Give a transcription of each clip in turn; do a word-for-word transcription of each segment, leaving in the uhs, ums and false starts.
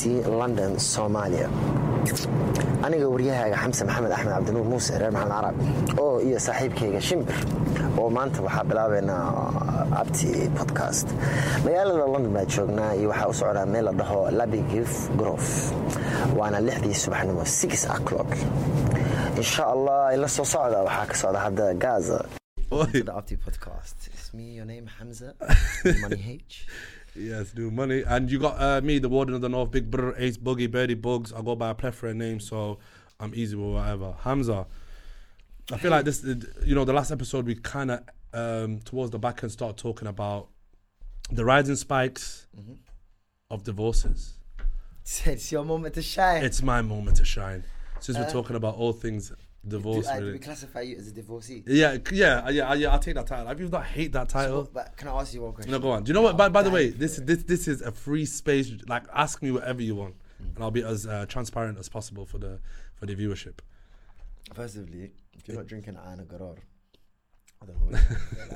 c london Somalia. aniga wariyahaaga xamse maxamed axmed cabdinuur muuse reer maxamed carab oo iyo saaxiibkayga shimbir oo maanta waxaa bilaabaynaa abti podcast. magaalada london baa joognaa iyo waxaa u socdaa meel la dhaho Labigif Grove, waana lixdii subaxnimo six o'clock. insha allah ila soo socda waxaa ka socda hadda Gaza. To the Abti podcast. It's me, your name Hamza, Money H. Yes, New Money. And you got uh, me, the Warden of the North, Big Brother, Ace, Boogie, Birdie, Bugs. I go by a plethora of names, so I'm easy with whatever. Hamza, I feel like this, you know, the last episode we kind of, um, towards the back end, start talking about the rising spikes mm-hmm. of divorces. It's your moment to shine. It's my moment to shine. Since uh, we're talking about all things divorce. Do, uh, do we classify you as a divorcee? Yeah, yeah, yeah, yeah. I'll take that title. I people that hate that title. So, but can I ask you one question? No, go on. Do you know what? By, by the way, this this this is a free space. Like, ask me whatever you want, mm. and I'll be as uh, transparent as possible for the for the viewership. Firstly, if you're not drinking Ana Garar, I don't know. What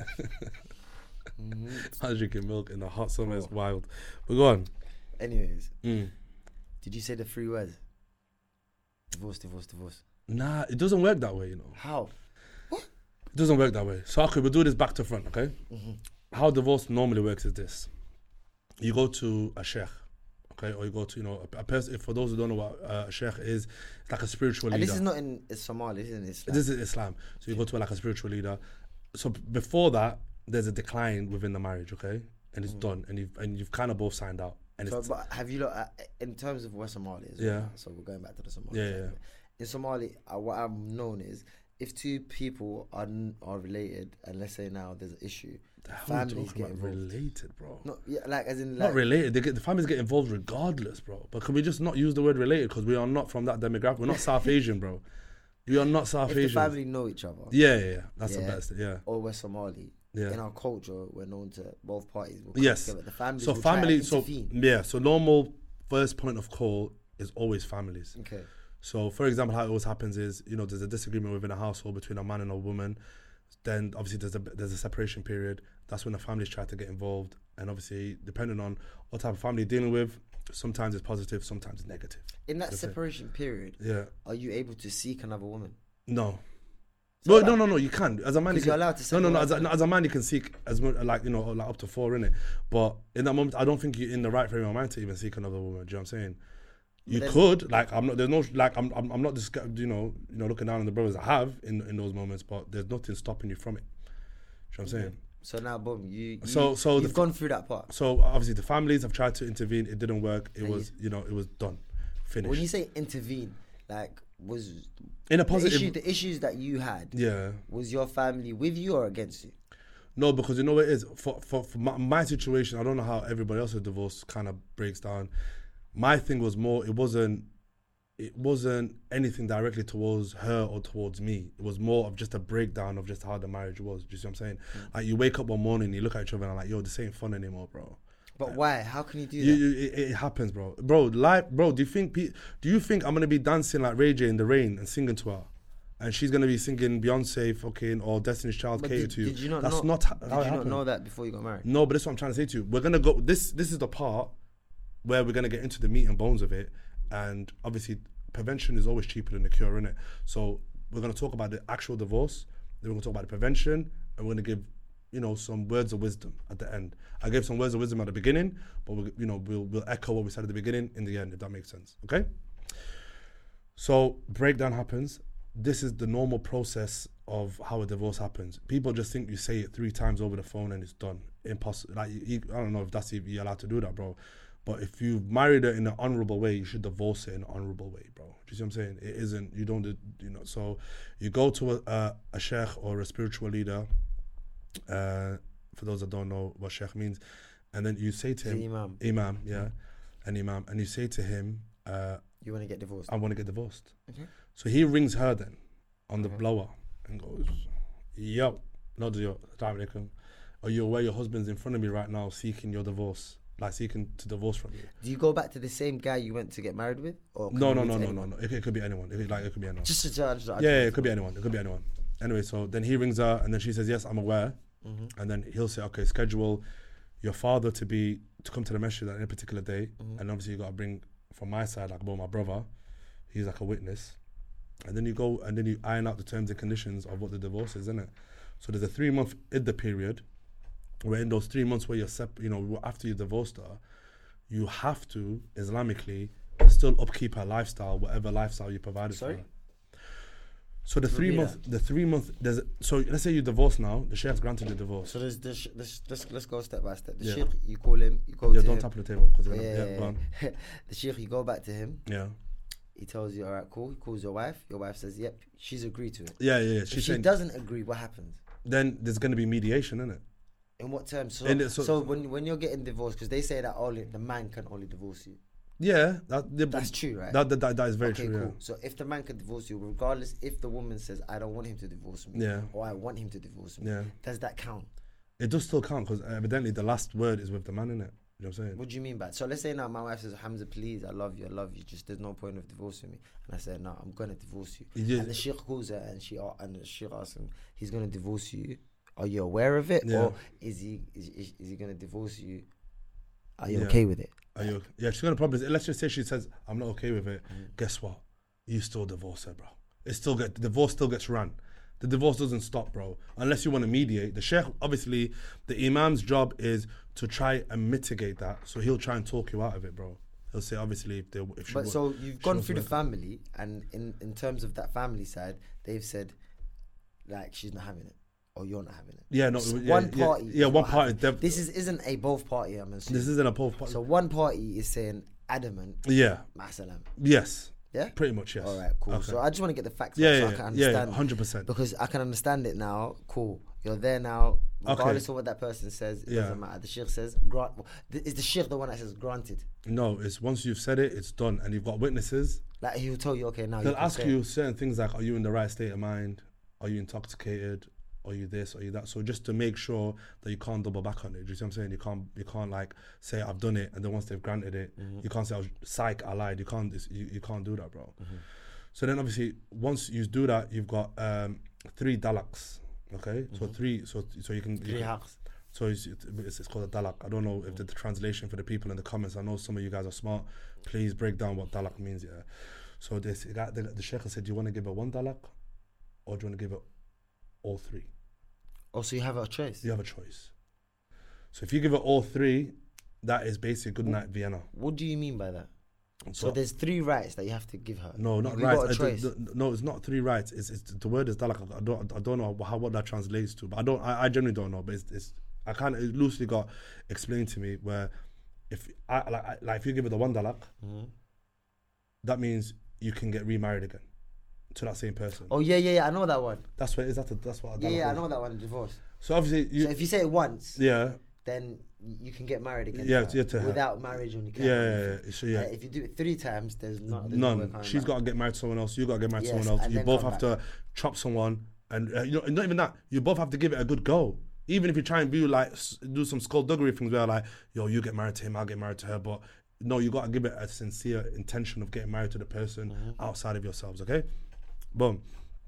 mm-hmm. I was drinking milk in the hot summer. Oh. It's wild. But go on. Anyways, mm. did you say the three words? Divorce, divorce, divorce. Nah, it doesn't work that way, you know. How? What? It doesn't work that way. So, okay, we'll do this back to front, okay? Mm-hmm. How divorce normally works is this. You go to a sheikh, okay? Or you go to, you know, a, a person, for those who don't know what uh, a sheikh is, it's like a spiritual and leader. This is not in Somalia, this is in Islam. This is Islam. So you go to like a spiritual leader. So before that, there's a decline within the marriage, okay? And it's mm. done. And you've, and you've kind of both signed out. And so, it's but have you, uh, in terms of West Somalia as well, yeah. so we're going back to the Somalia. Yeah, yeah. In Somalia, uh, what I'm known is if two people are are related, and let's say now there's an issue, the families get involved. Related, bro. Not yeah, like as in like, not related. They get the families get involved regardless, bro. But can we just not use the word related because we are not from that demographic? We're not South Asian, bro. We are not South if Asian. If the family know each other. Yeah, yeah, yeah. That's yeah, the best. Yeah. Or we're Somali. Yeah. In our culture, we're known to both parties. We'll yes. Together. The families. So will family. Try so yeah. So normal first point of call is always families. Okay. So, for example, how it always happens is, you know, there's a disagreement within a household between a man and a woman. Then, obviously, there's a there's a separation period. That's when the families try to get involved. And obviously, depending on what type of family you're dealing with, sometimes it's positive, sometimes it's negative. In that separation it. period, yeah, are you able to seek another woman? No. So well, no, no, no, you can. As a man, you can, you're allowed to. No, no, no. As a, no, as a man, you can seek as much, like you know, like up to four in it. But in that moment, I don't think you're in the right frame of mind to even seek another woman. Do you know what I'm saying? You could, like, I'm not. There's no, like, I'm, I'm, I'm not just, you know, you know, looking down on the brothers I have in, in those moments, but there's nothing stopping you from it. Do you know what I'm saying? So now, boom, you, you so, so you've the, gone through that part. So obviously, the families have tried to intervene. It didn't work. It and was, you, you know, it was done, finished. When you say intervene, like, was in a positive, the, issue, the issues that you had, yeah, was your family with you or against you? No, because you know what it is. For for, for my, my situation, I don't know how everybody else's divorce kind of breaks down. My thing was more. It wasn't. It wasn't anything directly towards her or towards me. It was more of just a breakdown of just how the marriage was. Do you see what I'm saying? Mm. Like, you wake up one morning, you look at each other and I'm like, yo, this ain't fun anymore, bro. But like, why? How can you do you, that? You, it, it happens, bro. Bro, life, bro, do you think do you think I'm going to be dancing like Ray J in the rain and singing to her? And she's going to be singing Beyonce fucking or Destiny's Child cater to you. Did you not That's know, not how Did it you happened. not know that before you got married? No, but that's what I'm trying to say to you. We're going to go, this This is the part where we're going to get into the meat and bones of it. And obviously, prevention is always cheaper than the cure, innit? So we're going to talk about the actual divorce, then we're going to talk about the prevention, and we're going to give, you know, some words of wisdom at the end. I gave some words of wisdom at the beginning, but we, you know, we'll we'll echo what we said at the beginning in the end, if that makes sense. Okay? So breakdown happens. This is the normal process of how a divorce happens. People just think you say it three times over the phone and it's done. Impossible. Like, you, I don't know if that's even you're allowed to do that, bro. But if you've married her in an honourable way, you should divorce her in an honourable way, bro. Do you see what I'm saying? It isn't, you don't, you know, so you go to a, a, a sheikh or a spiritual leader, uh, for those that don't know what sheikh means, and then you say to him, the imam. Imam, yeah, mm. an imam, and you say to him, uh, you want to get divorced? I want to get divorced. Okay. So he rings her then on the okay. blower and goes, yo, not yo, are you aware your husband's in front of me right now seeking your divorce? Like seeking to divorce from you. Do you go back to the same guy you went to get married with? Or no, no, no, no, no, no. It, it could be anyone. It, like it could be anyone. Just to judge. Yeah, yeah, it could be anyone. It could be anyone. Anyway, so then he rings her, and then she says, "Yes, I'm aware." Mm-hmm. And then he'll say, "Okay, schedule your father to be to come to the masjid on a particular day, mm-hmm. and obviously you got to bring from my side, like about my brother, he's like a witness. And then you go and then you iron out the terms and conditions of what the divorce is, isn't it? So there's a three month idda period where in those three months where you're sep- you know, after you divorced her, you have to Islamically still upkeep her lifestyle, whatever lifestyle you provided Sorry? for her. So the three Repeat month, the three month, there's so let's say you divorce now, the sheikh's granted the divorce. So there's this, this, this, let's go step by step. The Yeah. sheikh, you call him, you go Yeah, to don't him. tap on the table because Yeah, yeah, yeah, yeah, yeah. go on. The sheikh, you go back to him. yeah, He tells you, all right, cool. He calls your wife. Your wife says, yep, she's agreed to it. yeah, yeah. yeah. If She's she saying, doesn't agree, what happens? then there's going to be mediation, isn't it? In what terms? So, In it- so, so- when when you're getting divorced, because they say that only the man can only divorce you. Yeah, that, yeah, That's true, right? That, that, that, that is very okay, true. cool. So if the man can divorce you, regardless if the woman says, I don't want him to divorce me, Yeah. or I want him to divorce me, Yeah, does that count? yeah. It does still count because evidently the last word is with the man, innit? You know what I'm saying? What do you mean by it? So let's say now my wife says, Hamza, please, I love you, I love you, just there's no point of divorcing me. And I said, no, I'm going to divorce you. Yeah. And the sheikh calls her and she and the sheikh asks him, he's going to divorce you. Are you aware of it? Yeah. Or is he is, is, is he going to divorce you? Are you Yeah. okay with it? Are you? Yeah, she's gonna probably. Let's just say she says, "I'm not okay with it." Mm. Guess what? You still divorce her, bro. It still get the divorce still gets run. The divorce doesn't stop, bro, unless you want to mediate. The sheikh, obviously, the imam's job is to try and mitigate that. So he'll try and talk you out of it, bro. He'll say, obviously, if they, if she But wa- so you've she gone wants through to the work- family, and in, in terms of that family side, they've said, like, she's not having it, or you're not having it. Yeah, no, So yeah, one yeah, party. Yeah, is one not party. having- def- This is, isn't a both party, I'm assuming. this isn't a both party. So one party is saying adamant, yeah. ma'asalam. Yes. Yeah? Pretty much. Yes. All right, cool. Okay. So I just want to get the facts Yeah, right yeah, so I yeah, can yeah, understand. yeah, hundred percent. Because I can understand it now. Cool. You're there now. Regardless Okay. of what that person says, it Yeah. doesn't matter. The sheikh says, grant. Is the sheikh the one that says granted? No, it's once you've said it, it's done, and you've got witnesses. Like he'll tell you, okay, now They'll you can ask say you it. certain things like, are you in the right state of mind? Are you intoxicated? Are you this? Are you that? So just to make sure that you can't double back on it. Do you see what I'm saying? You can't, you can't like say I've done it, and then once they've granted it, Mm-hmm. you can't say I was psych, I lied. You can't, it's, you, you can't do that, bro. Mm-hmm. So then obviously once you do that, you've got um, three dalaks. Okay, so three, so so you can you Mm-hmm. Three can- haqs. so it's, it's, it's called a dalak. I don't know if the, the translation for the people in the comments. I know some of you guys are smart. Please break down what dalak means. Yeah. So this guy, the, the sheikh said, do you want to give it one dalak, or do you want to give it all three? Oh, so you have a choice. You have a choice. So if you give it all three, that is basically good night Vienna. What do you mean by that? So, So- there's three rights that you have to give her. No, not you right. got a choice. no, it's not three rights. It's, it's the word is dalak. I don't I don't know how what that translates to, but I don't I, I generally don't know. But it's, it's I kind of loosely got explained to me where if I like, I, like if you give it the one dalak, Mhm. that means you can get remarried again to that same person. Oh yeah, yeah, yeah. I know that one. That's what is that. A, that's what a Yeah, dalak yeah, I is. know that one. Divorce. So obviously you So if you say it once, yeah then you can get married again. Yeah, to her yeah, to her. without marriage on the yeah yeah, yeah. So yeah. Uh, if you do it three times, there's not there's no way None. coming She's back. got to get married to someone else. You got to get married to Yes, someone else. and You then both come have to chop someone, and uh, you know, not even that. You both have to give it a good go. Even if you try and do like s- do some skullduggery things where like, yo, you get married to him, I'll get married to her, but no, you got to give it a sincere intention of getting married to the person Mm-hmm. outside of yourselves. Okay, boom.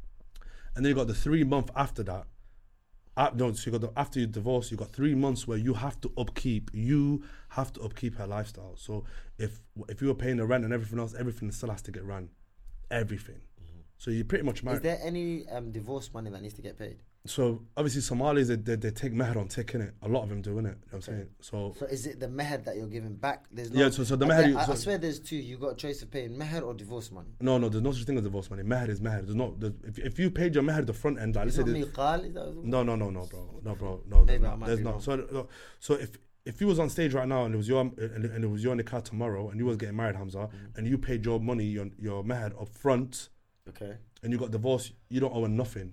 And then you got the three month after that. Uh, no, so you got the, after you divorce, you got three months where you have to upkeep. You have to upkeep her lifestyle. So if if you were paying the rent and everything else, everything still has to get run, everything. So you pretty much Is married. there any um, divorce money that needs to get paid? So obviously Somalis they, they, they take meher on tick, innit? A lot of them do, innit? You know what I'm saying? So So is it the meher that you're giving back? There's no, yeah, so so the I, meher. I, you- I so- swear there's two. You got a choice of paying meher or divorce money. no, no, there's no such thing as divorce money. Meher is meher. There's no. There's, if if you paid your meher the front end, like let's Is say it there's- miqal? Is that what it's no, no, no, no, bro, no, bro, no, there's Maybe I not. might There's be not. wrong. So no, so if if you was on stage right now and it was your and, and it was your nikah tomorrow and you was getting married, Hamza, Mm-hmm. and you paid your money, your your meher up front, Okay. and you got divorced, you don't owe her nothing.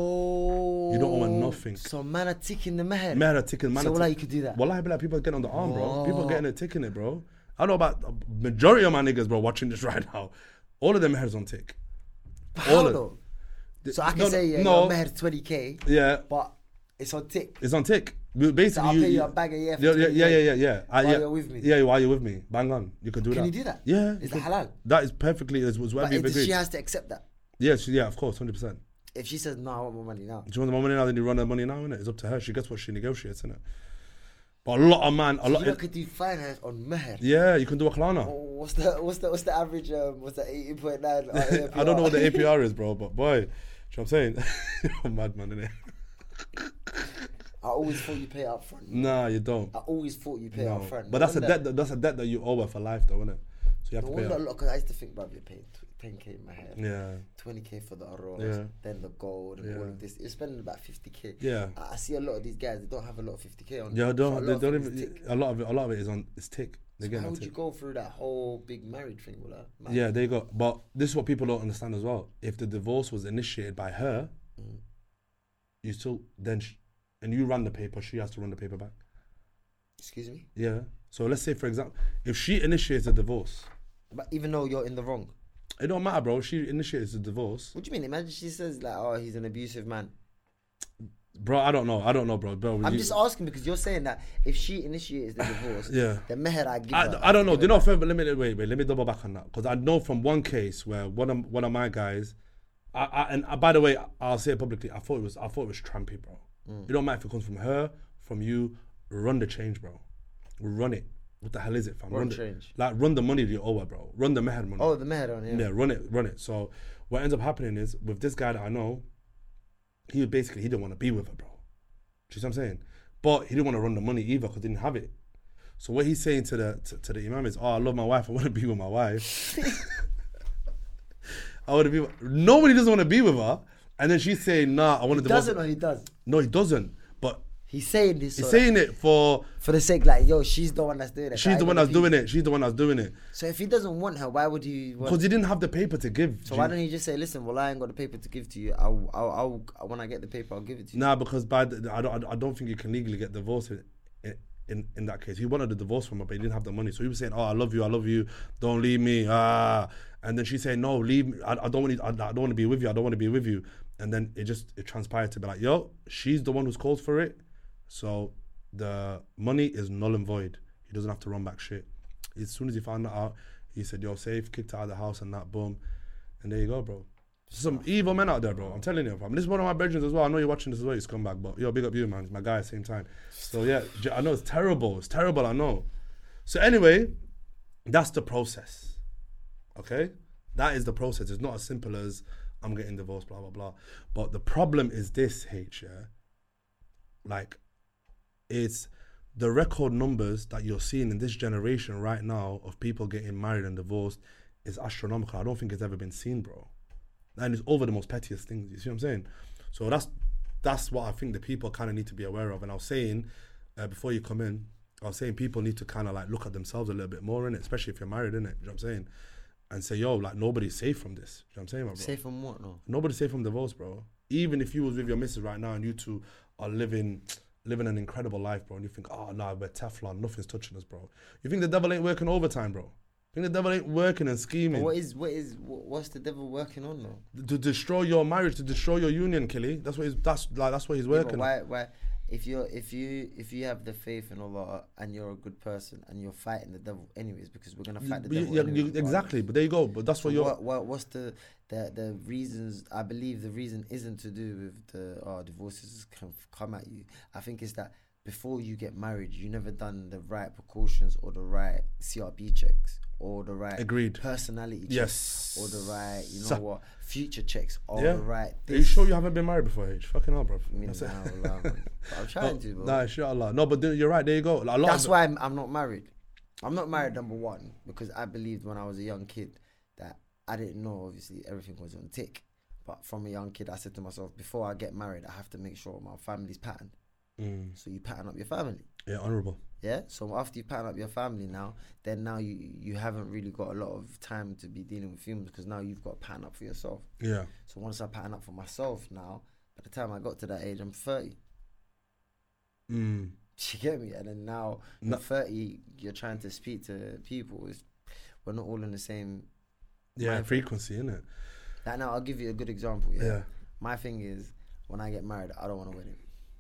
Oh. You don't owe her nothing. So man are ticking the meher. Meher a ticket, man. So a wallah, tick- you could do that. Wallahi, like people getting on the arm, bro. People Oh. getting a tick in it, bro. I know about the majority of my niggas, bro, watching this right now. All of them mehers on tick. How all of- though? So I can No, say yeah, no. your meher twenty k, Yeah, but it's on tick. it's on tick. We- So Basically, I'll you, pay you you- a bag a year for yeah, yeah, twenty K. yeah, yeah, yeah, yeah. Uh, While yeah. you're with me. Yeah, while you're with me, bang on. You could do Can that. you do that? Yeah, Is you that could- halal? That is perfectly is was But whatever you've if agreed. she has to accept that. Yeah, she, yeah, of course, hundred percent. If she says no, I want more money now. Do you want the money now? Then you run the money now, innit? It's up to her. She gets what she negotiates, innit? But a lot of man, a lot. You could do finance on meher. Yeah, you can do a Klarna. Oh, what's the what's the what's the average? Um, what's the eighteen point nine? I don't know what the A P R is, bro. But boy, you know what I'm saying? You're a madman, innit? I always thought you pay up front. Nah, you don't. I always thought you pay No. up front. But No that's a wonder- debt. That, that's a debt that you owe her for life, though, innit? So you have No to pay. wonder a Up. lot, because I used to think, bruv, you're paying ten k in my head. Yeah. twenty k for the arroz, Yeah. then the gold, and Yeah. all of this. You're spending about fifty k. Yeah. I, I see a lot of these guys, they don't have a lot of fifty k on Yeah, them. don't, So a they lot of don't it is even. tick. A lot of it. A lot of it is on. It's tick. They So get how that would you tick. go through that whole big married thing with that? Man? Yeah, there you go. But this is what people don't understand as well. If the divorce was initiated by her, Mm. you still then, sh- and you run the paper, she has to run the paper back. Excuse me? Yeah. So let's say, for example, if she initiates a divorce, But even though you're in the wrong, it don't matter, bro. She initiates a divorce, what do you mean? Imagine she says like, oh, he's an abusive man. bro. I don't know. I don't know, bro. Bro, I'm you- just asking because you're saying that if she initiates the divorce, Yeah. the meher I give I, her, I don't know. give Do you her know? Further, let me wait, wait. Let me double back on that because I know from one case where one of one of my guys, I, I and uh, by the way, I'll say it publicly. I thought it was I thought it was trampy, bro. Mm. It don't matter if it comes from her, from you. Run the change, bro. Run it. What the hell is it, fam? Run the, change. Like run the money that you owe her, bro. Run the meher money. Oh, the meher on, yeah. Yeah, run it, run it. So what ends up happening is with this guy that I know, he basically he didn't want to be with her, bro. Do you see what I'm saying? But he didn't want to run the money either because he didn't have it. So what he's saying to the to, to the imam is, oh, I love my wife. I want to be with my wife. I want to be. With, nobody doesn't want to be with her, and then she's saying, nah, I want to He divorce. doesn't or he does? No, he doesn't. But He's saying this. he's so saying it for. for the sake, like, yo, she's the one that's doing it. She's the one that's doing it. She's the one that's doing it. So if he doesn't want her, why would he want? Because he didn't have the paper to give. So G- why don't he just say, listen, well, I ain't got the paper to give to you. I'll, I'll, I'll when I get the paper, I'll give it to you. Nah, because by the, I don't I don't think you can legally get divorced in, in in that case. He wanted a divorce from her, but he didn't have the money. So he was saying, "Oh, I love you, I love you. Don't leave me." Ah, and then she's saying, "No, leave me. I, I don't want to. I, I don't want to be with you. I don't want to be with you." And then it just it transpired to be like, "Yo, she's the one who's called for it." So the money is null and void. He doesn't have to run back shit. As soon as he found that out, he said, "Yo, safe." Kicked her out of the house and that, boom, and there you go, bro. Some evil men out there, bro. I'm telling you, fam. This is one of my brethren as well. I know you're watching this as well. You scumbag, but yo, big up you, man. It's my guy at the same time. So yeah, j- I know it's terrible. It's terrible. I know. So anyway, that's the process. Okay, that is the process. It's not as simple as I'm getting divorced, blah blah blah. But the problem is this, H. Yeah, like it's the record numbers that you're seeing in this generation right now of people getting married and divorced is astronomical. I don't think it's ever been seen, bro. And it's over the most pettiest things. You see what I'm saying? So that's that's what I think the people kind of need to be aware of. And I was saying uh, before you come in, I was saying people need to kind of like look at themselves a little bit more in it, especially if you're married, in it. You know what I'm saying? And say, yo, like nobody's safe from this. You know what I'm saying, my bro? Safe from what, no? Nobody's safe from divorce, bro. Even if you was with your missus right now and you two are living living an incredible life, bro, and you think, oh no, we're Teflon, nothing's touching us, bro. You think the devil ain't working overtime, bro? You think the devil ain't working and But scheming what is, what is, what, what's the devil working on, though? to destroy your marriage, to destroy your union, Killy? That's what he's that's like that's what he's Yeah, but working on. why, why, if you're, if you, if you have the faith in Allah and you're a good person and you're fighting the devil anyways, because we're gonna fight the You- devil you- anyways, you- regardless. exactly, but there you go. But that's So what you're. what, what, what's the, the, the reasons? I believe the reason isn't to do with the oh, divorces come, come at you. I think it's that before you get married, you never done the right precautions or the right C R B checks or the right Agreed. personality checks Yes. or the right, you know So- what, future checks or Yeah. the right. Are you sure you haven't been married before, H? Fucking hell, bro. I mean, That's it. nah, wallah, man. But I'm trying to, bro. Nah, inshallah. No, but th- you're right. There you go. Like, a lot That's of, why I'm, I'm not married. I'm not married, number one, because I believed when I was a young kid that I didn't know, obviously, everything was on tick. But from a young kid, I said to myself, before I get married, I have to make sure my family's patterned. Mm, So you pattern up your family. yeah, honourable. Yeah. So after you pattern up your family now, then now you you haven't really got a lot of time to be dealing with humans because now you've got to pattern up for yourself. Yeah. So once I pattern up for myself now, by the time I got to that age, I'm thirty. Mm. You get me? And then now No- you're thirty, you're trying to speak to people. It's, we're not all in the same. Yeah, My- frequency, innit? Like now, I'll give you a good example. Yeah. Yeah. My thing is, when I get married, I don't want a wedding.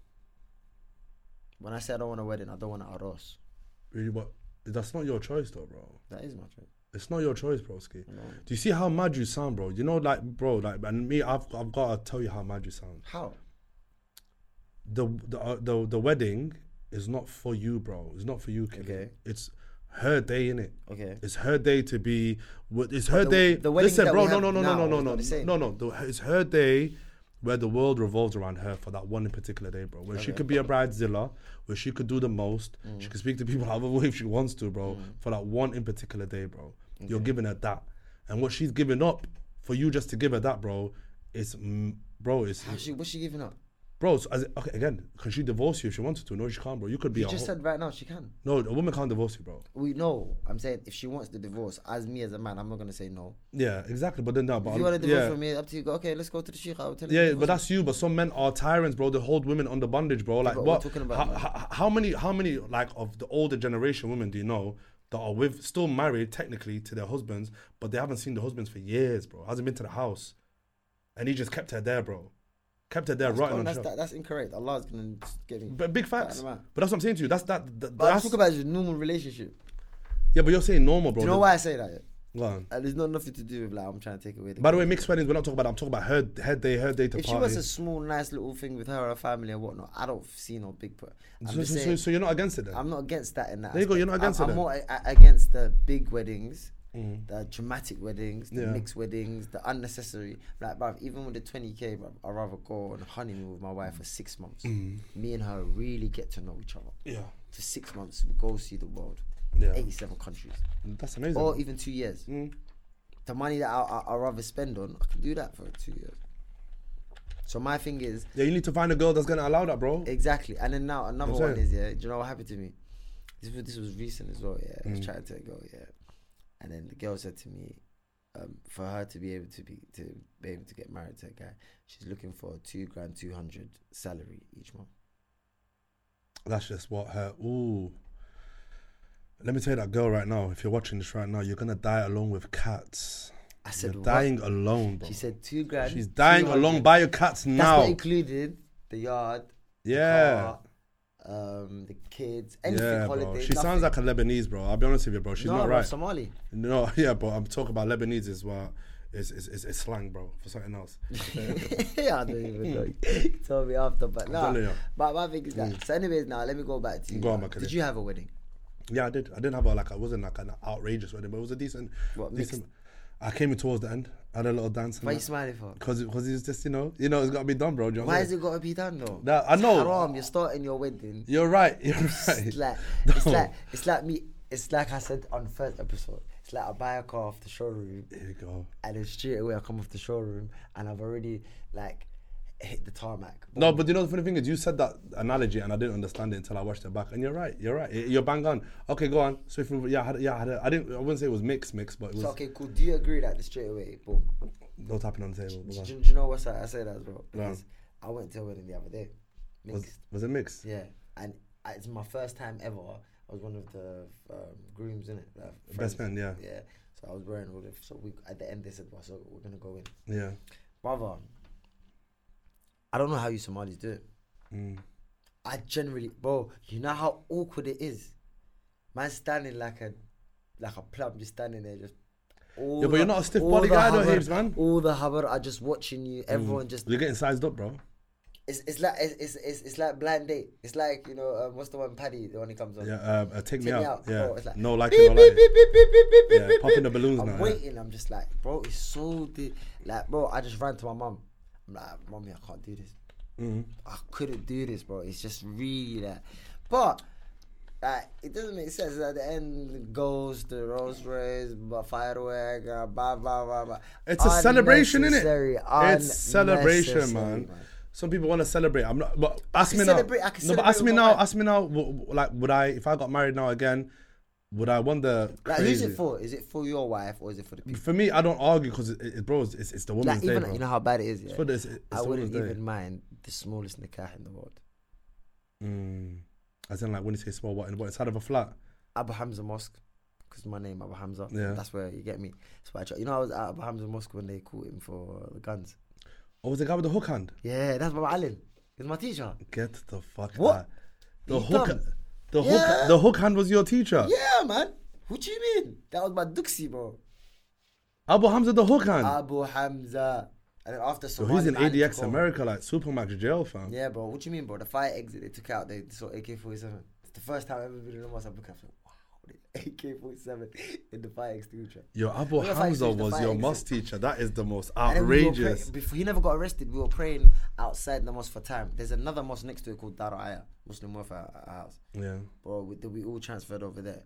When I say I don't want a wedding, I don't want an arroz. Really, but that's not your choice, though, bro. That is my choice. It's not your choice, broski. No. Do you see how mad you sound, bro? You know, like, bro, like, and me, I've, I've got to tell you how mad you sound. How? The the uh, the, the wedding is not for you, bro. It's not for you, Kelly. Okay. It's her day, innit? Okay. It's her day to be. what- It's her the- day. the weddings Listen, that bro. we No, have no, no, no, now no, no, is no, not the same. no, no. The- It's her day where the world revolves around her for that one in particular day, bro. Where she Okay. could be a bridezilla, where she could do the most. Mm. She could speak to people however way if she wants to, bro. For that one in particular day, bro. You're giving her that, and what she's giving up for you just to give her that, bro, is, mm, bro, it's, How's she, what's she giving up? bro. So as, okay, again, can she divorce you if she wanted to? No, she can't, bro. You could be You a just ho- said right now she can. no. A woman can't divorce you, bro. We know. I'm saying if she wants the divorce, as me as a man, I'm not gonna say no. Yeah, exactly. But then no, but If you I'm- want to divorce yeah. from me, up to you. Go, okay, let's go to the sheikh. I'll tell you. Yeah, to but divorce that's you. But some men are tyrants, bro. They hold women under bondage, bro. Like but what? we're talking about- how, how, how many? How many? Like of the older generation women do you know that are with still married technically to their husbands, but they haven't seen the husbands for years, bro. Hasn't been to the house, and he just kept her there, bro. Kept her there, That's, rotting gone, on that's, shop. that, that's incorrect. Allah's gonna get me. But big facts. Fair enough. But that's what I'm saying to you. That's that. that But I'm that's, talking about just normal relationship. yeah, but you're saying normal, bro. Do you know The- why I say that? Go on. Uh, there's not nothing to do with like I'm trying to take away. The By the way, mixed weddings. We're not talking about. That. I'm talking about her, her day, her day to if she party. wants a small, nice little thing with her or her family and whatnot, I don't see no big. Put. I'm so, just so, saying, so, so you're not against it then? I'm not against that in that. There you go, you're not aspect. against it I'm, I'm then. more a- a- against the big weddings, Mm. the dramatic weddings, the Yeah. mixed weddings, the unnecessary. Like, bruv, even with the twenty k, bruv, I'd rather go on a honeymoon with my wife for six months. Mm. Me and her really get to know each other. Yeah, For six months, we go see the world. yeah. eighty-seven countries. That's amazing. Or even two years. Mm. The money that I, I, I'd rather spend on, I can do that for two years. So my thing is, Yeah, you need to find a girl that's gonna allow that, bro. exactly. And then now another I'm one saying. is, yeah, do you know what happened to me? This was, this was recent as well, yeah. I was Mm. trying to go, yeah. And then the girl said to me, um, for her to be able to be to be able to get married to a guy, she's looking for two grand two hundred salary each month. That's just what her. Ooh. Let me tell you that girl right now. If you're watching this right now, you're gonna die alone with cats. I said, You're what? dying alone, bro. She said two grand. She's dying two hundred. alone. Buy your cats That's now. not included the yard, Yeah. the car, um, the kids, anything, Yeah, holiday. bro. She nothing. sounds like a Lebanese, bro. I'll be honest with you, bro. She's no, not bro, right. Somali. No, yeah, but I'm talking about Lebanese is what is is is is slang, bro, for something else. yeah, I don't even know. You told me after, but no. telling you. But my thing is that. So, anyways, now let me go back to you. Go on, Now, Makali. Did you have a wedding? Yeah, I did. I didn't have a like. I wasn't like an outrageous wedding, but it was a decent. What, decent. I came in towards the end. I had a little dance. Why are you smiling for? Because because it's just you know you know it's got to be done, bro. Do you know what Why I'm has it got to be done though? Nah, I know. It's haram. You're starting your wedding. You're right. You're It's right. like No. it's like it's like me. It's like I said on the first episode. It's like I buy a car off the showroom, Here you go. and then straight away I come off the showroom, and I've already like hit the tarmac. No, but you know the funny thing is you said that analogy and I didn't understand it until I watched it back. And you're right. You're right. You're bang on. Okay, go on. So if we, yeah, I had, yeah, I, had a, I didn't. I wouldn't say it was mixed, mixed, but it was. So okay, cool. Do you agree that straight away? Boom. No tapping on the table. Do, Go on. do you know what's that? I say that, bro. No. Because I went to a wedding the other day. Was, Mixed. was it mixed? Yeah, and I, it's my first time ever. I was one of the um, grooms in it. Like, Best friends. man, yeah. Yeah. So I was wearing all the. So we at the end they said, "Well, so we're gonna go in." Yeah. Brother, I don't know how you Somalis do it. Mm. I generally, bro, you know how awkward it is. Man standing like a, like a plum, just standing there, just. All Yeah, but you're not a stiff all body the guy though, habar- Habes, man. All the habar are just watching you. Everyone just. You're getting sized up, bro. It's it's like it's it's it's, it's like blind date. It's like you know um, what's the one Paddy the one he comes on. Yeah. Uh, uh, take, me Take me out. out. Yeah. Bro, it's like, no, like beep, it, no, beep, like beep, it. beep, beep, beep, beep, Yeah, beep, popping beep. the balloons I'm now, yeah. waiting. I'm just like, bro, it's so di- like, bro. I just ran to my mum. I'm like, mommy, I can't do this. Mm-hmm. I couldn't do this, bro. It's just really that. But like, it doesn't make sense. At the end goes the Rolls Royce, but firework, uh, blah blah blah blah. It's a celebration, innit? Unnecessary, It's celebration, unnecessary, man. Some people want to celebrate. I'm not. But ask can me now. celebrate- I can No, but celebrate ask me with my now. wife. Ask me now. w- w- Like, would I, if I got married now again, would I wonder? Like, crazy? who's it for? Is it for your wife or is it for the people? For me, I don't argue because it, it, bro, it's, it's the woman's Like, day, even bro. you know how bad it is. Yeah? for the- it's- it's I the wouldn't woman's day. even mind the smallest nikah in the world. Mm. As in, like when you say small, what, in what inside of a flat? Abu Hamza Mosque, because my name Abu Hamza. Yeah. That's where you get me. So I try, you know, I was at Abu Hamza Mosque when they caught him for the guns. Oh, was the guy with the hook hand? Yeah, that's my Allen. He's my teacher. Get the fuck What? out. The You hook, dumb? the Yeah. hook, the hook hand was your teacher. Yeah, man. What do you mean? That was my Duxi, bro. Abu Hamza, the hook hand. Abu Hamza. And then after So Somali he's in Ali A D X took over. America, like Supermax jail, fam. Yeah, bro. What do you mean, bro? The fire exit they took out, they saw A K forty-seven. It's the first time I've ever been in a mosque. I'm looking at it, wow, A K forty-seven in the fire extinguisher. Yo, Abu When the fire Hamza extinguisher, the was fire your exit. mosque teacher. That is the most And then we were outrageous. praying- before he never got arrested, we were praying outside the mosque for time. There's another mosque next to it called Dar Aya, Muslim welfare house. Yeah. Bro, we, we all transferred over there.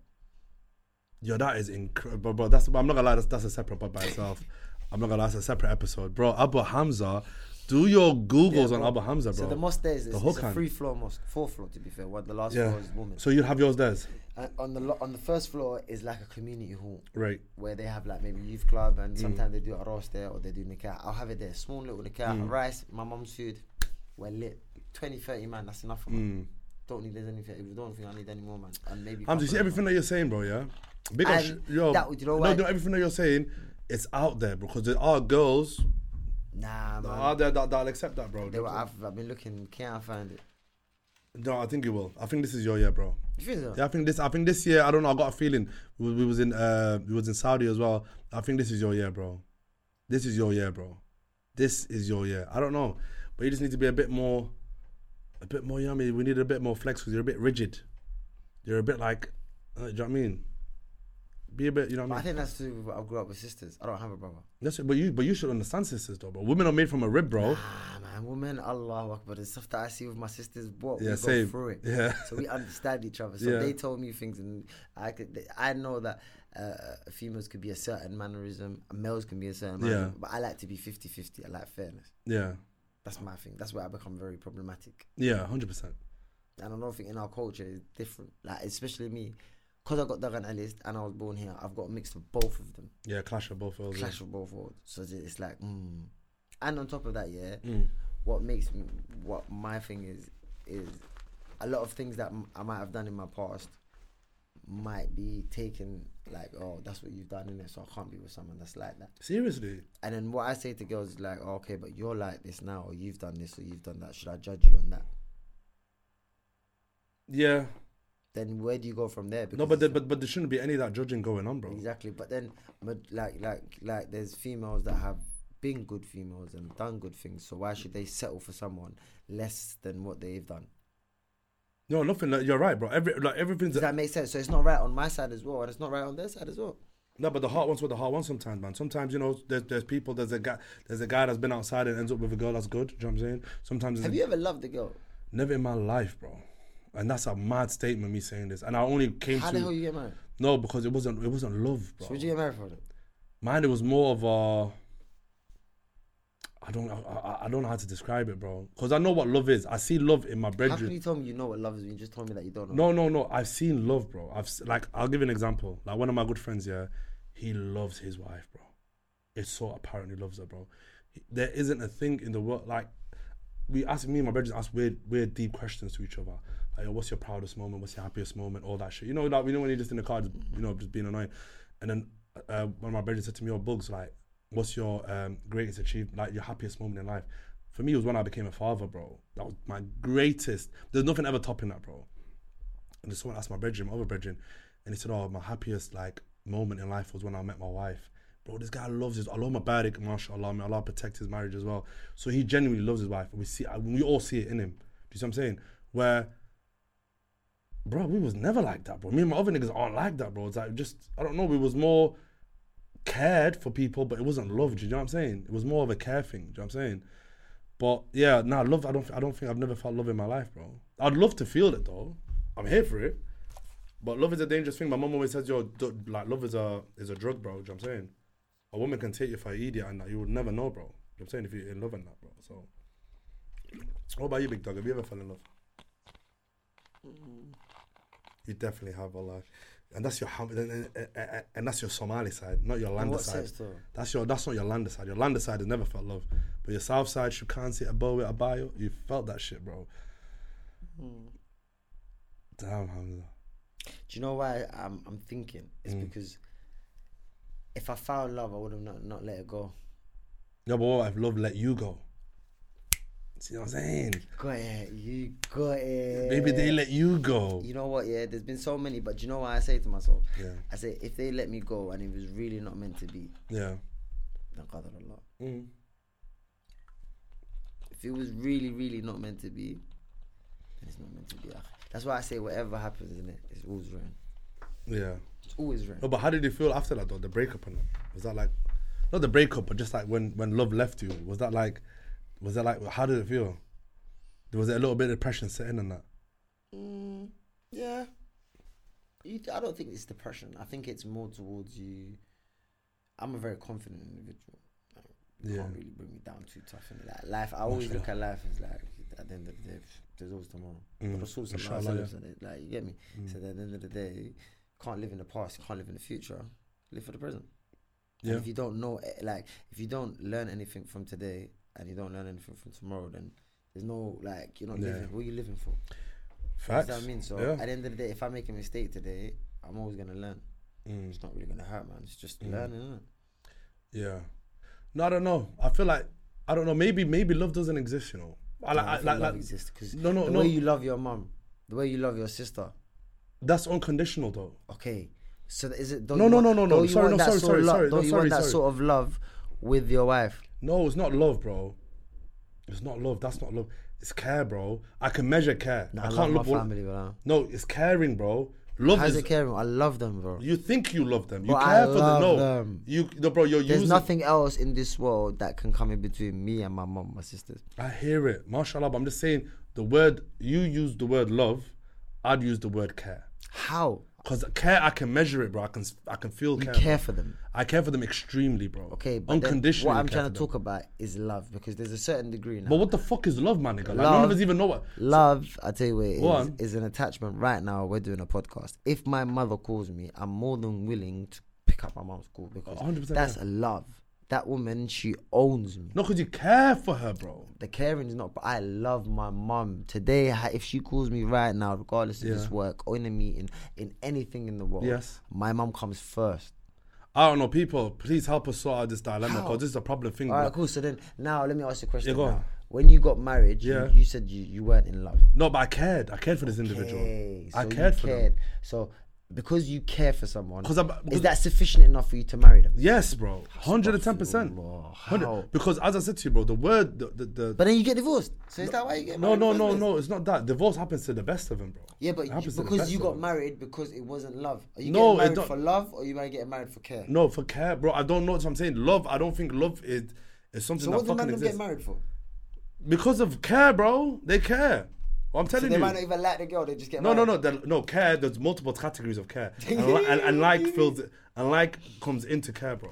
Yo, that is incredible, bro. That's I'm not gonna lie. That's, that's a separate pod by itself. I'm not gonna lie. That's a separate episode, bro. Abu Hamza, do your Googles Yeah, on bro. Abu Hamza, bro. So the mosque there is The it's, whole it's a kind. three floor mosque, four floor to be fair. One the last Yeah. floor is women. So you have yours there, And on the lo- on the first floor is like a community hall right? where they have like maybe youth club Mm. and sometimes they do a roast there or they do nikah. I'll have it there, small little nikah, Mm. rice, my mum's food. We're lit, twenty, thirty man. That's enough for me. Mm. Don't need there's anything. Don't think I need any more, man. And maybe. Hamza, you see couple of- everything that you're saying, bro. Yeah. Big up, And sh- yo. that- you know no, why? no, everything that you're saying, it's out there because there are girls Nah, that man. are there that, that'll accept that, bro. They were, I've, I've been looking, can't find it. No, I think you will. I think this is your year, bro. You feel so? Yeah, I think this. I think this year. I don't know. I got a feeling. We, we was in. Uh, we was in Saudi as well. I think this is your year, bro. This is your year, bro. This is your year. I don't know, but you just need to be a bit more, a bit more yummy. We need a bit more flex because you're a bit rigid. You're a bit like, uh, do you know what I mean? Be a bit, you know what But I I mean? think that's too. I grew up with sisters. I don't have a brother. That's it. But you, but you should understand sisters, though, bro. Women are made from a rib, bro. Ah, man, women, Allahu Akbar. The stuff that I see with my sisters, what Yeah, we same. go through it. Yeah. So we understand each other. So Yeah. they told me things, and I could. I know that uh, females could be a certain mannerism, and males can be a certain mannerism. Yeah. But I like to be fifty-fifty. I like fairness. Yeah, That's my thing. That's where I become very problematic. yeah, hundred percent. And I don't think in our culture is different. Like especially me, because I got Dagan Alist and I was born here. I've got a mix of both of them. Yeah, clash of both worlds. yeah. Clash of both worlds. So it's like, mm. And on top of that, yeah, Mm. what makes me, what my thing is, is a lot of things that m- I might have done in my past might be taken like, oh, that's what you've done, innit? So I can't be with someone that's like that. Seriously. And then what I say to girls is like, oh, okay, but you're like this now, or you've done this, or you've done that. Should I judge you on that? Yeah. Then where do you go from there? No, Because but there, but but there shouldn't be any of that judging going on, bro. exactly. But then, but like, like, like, there's females that have been good females and done good things. So why should they settle for someone less than what they've done? No, nothing. Like, you're right, bro. Every like everything's Does that make sense? So it's not right on my side as well, and it's not right on their side as well. no, but the heart wants what the heart wants sometimes, man. Sometimes you know, there's there's people. There's a guy. There's a guy that's been outside and ends up with a girl that's good. Do you know what I'm saying? Sometimes Have there's you a, ever loved a girl? never in my life, bro. And that's a mad statement, me saying this. And I only came How to the hell you get married? no because it wasn't it wasn't love, bro. So would you get married for it? Mine, it was more of a. I don't know. I, I don't know how to describe it, bro. Because I know what love is. I see love in my How brethren. can you tell me you know what love is when you just told me that you don't know? No, no, no. I've seen love, bro. I've s- like I'll give you an example. Like one of my good friends, yeah, he loves his wife, bro. It's so apparently loves her, bro. He- there isn't a thing in the world like we ask me and my brothers ask weird, weird, deep questions to each other. Like, yo, what's your proudest moment? What's your happiest moment? All that shit. You know, like you know when you're just in the car, just, you know, just being annoying. And then uh, one of my brothers said to me, "Yo, Bugs, like, what's your um, greatest achievement? Like your happiest moment in life?" For me, it was when I became a father, bro. That was my greatest. There's nothing ever topping that, bro. And then someone asked my brethren, my other brethren, and he said, "Oh, my happiest like moment in life was when I met my wife." Bro, this guy loves his. Allah Mabarak, mashallah, may Allah protect his marriage as well. So he genuinely loves his wife. We see, we all see it in him. Do you see what I'm saying? Where, bro, we was never like that, bro. Me and my other niggas aren't like that, bro. It's like just, I don't know. We was more cared for people, but it wasn't love. Do you know what I'm saying? It was more of a care thing. Do you know what I'm saying? But yeah, nah, love. I don't. I don't think I've never felt love in my life, bro. I'd love to feel it though. I'm here for it. But love is a dangerous thing. My mum always says, "Yo, d- like love is a is a drug, bro." Do you know what I'm saying? A woman can take you for an idiot, and that you would never know, bro. You know what I'm saying? If you're in love and that, bro. So, what about you, big dog? Have you ever fell in love? Mm. You definitely have, Allah. And that's your Ham- and, and, and, and that's your Somali side, not your In lander what side. sense though? That's your that's not your lander side. Your lander side has never felt love, but your south side, Shukansi, Abowe, Abayo, you felt that shit, bro. Mm. Damn, Hamza. Do you know why I'm I'm thinking? It's Mm. because if I found love, I would have not, not let it go. Yeah, but what if love let you go? See what I'm saying? Got it. You got it. Maybe they let you go. You know what? Yeah, there's been so many, but do you know what I say to myself? Yeah, I say if they let me go and it was really not meant to be, yeah. then qadar Allah. Mm. If it was really, really not meant to be, then it's not meant to be. That's why I say whatever happens in it, it's always wrong. Yeah. It's always wrong. No, but how did you feel after that though? The breakup and that? Was that like, not the breakup, but just like when, when love left you? Was that like, was that like, how did it feel? Was there a little bit of depression setting in that? Mm, yeah. You, I don't think it's depression. I think it's more towards you. I'm a very confident individual. Like, you Yeah. can't really bring me down too tough. In like life, I always look at life as like, at the end of the day, there's always tomorrow. Mm. Rasul sallallahu Inshallah, alaihi yeah. wasallam, like, you get me? Mm. So at the end of the day, can't live in the past, can't live in the future. Live for the present. Yeah. And if you don't know, eh, like, if you don't learn anything from today and you don't learn anything from tomorrow, then there's no, like, you're not Yeah. living. What are you living for? Facts. You know what I mean? So Yeah. at the end of the day, if I make a mistake today, I'm always gonna learn. Mm. It's not really gonna hurt, man. It's just Mm. learning, isn't it? Yeah. No, I don't know. I feel like, I don't know, maybe maybe love doesn't exist, you know. I like, No, I I, think like, love like exists because no, no, the no. way you love your mum, the way you love your sister. That's unconditional though. Okay, so is it? Don't No, you no, want- no, no, no. don't you Sorry, want no, that sorry, sort of sorry, love- sorry. Don't No, you sorry, want that sorry. sort of love with your wife? No, it's not love, bro. It's not love. That's not love. It's care, bro. I can measure care. No, I I, can't love my look. What, family, bro. no, it's caring, bro. Love How's is. it caring? I love them, bro. You think you love them. You But I care for them. love No, them. you, no, bro. You're There's using. nothing else in this world that can come in between me and my mum, my sisters. I hear it, mashallah. But I'm just saying the word you use the word love. I'd use the word care. How? Cause care, I can measure it, bro. I can, I can feel You care. care bro. for them. I care for them extremely, bro. Okay, but then Unconditionally. what I'm care trying to for them. talk about is love, because there's a certain degree now. But what the fuck is love, man, nigga? Like, none Love- of us even know what. Love, I tell you what it Go is, on. is an attachment. Right now, we're doing a podcast. If my mother calls me, I'm more than willing to pick up my mom's call because one hundred percent, that's yeah. a love. That woman, she owns me. No, because you care for her, bro. The caring is not, but I love my mum. Today, ha- if she calls me right now, regardless of Yeah. this work or in a meeting, in anything in the world, Yes. my mum comes first. I don't know, people. Please help us sort out this dilemma How? because this is a problem thing. All right, bro. cool. So then, now let me ask you a question. Yeah, go on. now. When you got married, Yeah. you, you said you, you weren't in love. No, but I cared. I cared for this individual. Okay, I so cared you for them. cared. So because you care for someone, 'Cause I'm- because- is that sufficient enough for you to marry them? Yes, bro. one hundred ten percent. Astaghfirullah. one hundred How? Because as I said to you, bro, the word, the, the, the But then you get divorced. So is that why you get no, married? no, in the no, first place? no. It's not that. Divorce happens to the best of them, bro. Yeah, It but you, happens to the because best you of got them. married because it wasn't love. Are you No, getting it married don't- for love, or you might get married for care? No, for care, bro. I don't know what I'm saying. Love, I don't think love is, is something So that what do fucking man them exists. get married for? Because of care, bro. They care. Well, I'm So telling they you. might not even like the girl. They just get No, no, married. no, the- no. Care. There's multiple categories of care, and, li- and, and like fills and like comes into care, bro.